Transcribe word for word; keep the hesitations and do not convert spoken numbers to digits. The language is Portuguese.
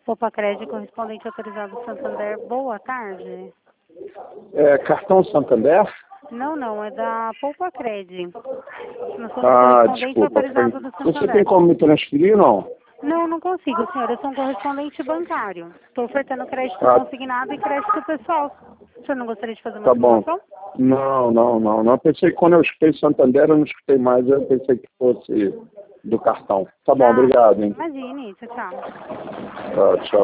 Poupa Crédito, correspondente autorizado Santander. Boa tarde. É, cartão Santander? Não, não, é da Poupa Crédito. Nós somos Ah, correspondente desculpa. autorizado do Você Santander. tem como me transferir, não? Não, não consigo, senhor. Eu sou um correspondente bancário. Estou ofertando crédito Ah, consignado e crédito pessoal. O senhor não gostaria de fazer uma tá bom. simulação? Não, não, não. Não, eu pensei que quando eu escutei Santander, eu não escutei mais. Eu pensei que fosse do cartão. Tá bom, Ah, obrigado, hein? imagine. Tchau, tchau. Tá, tchau.